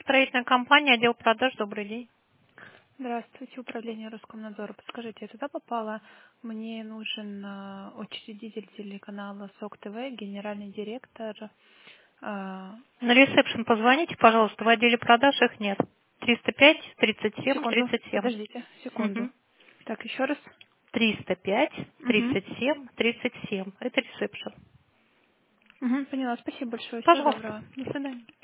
строительная компания, отдел продаж. Добрый день. Здравствуйте, управление Роскомнадзора. Подскажите, я туда попала? Мне нужен учредитель телеканала СОК ТВ, генеральный директор. На ресепшн позвоните, пожалуйста. В отделе продаж их нет. 305 37 Секунду, 37. подождите, секунду. Угу. Так, еще раз. 305 Угу. 37 37. Это ресепшн. Угу, поняла. Спасибо большое. Всего Пожалуйста. доброго. До свидания.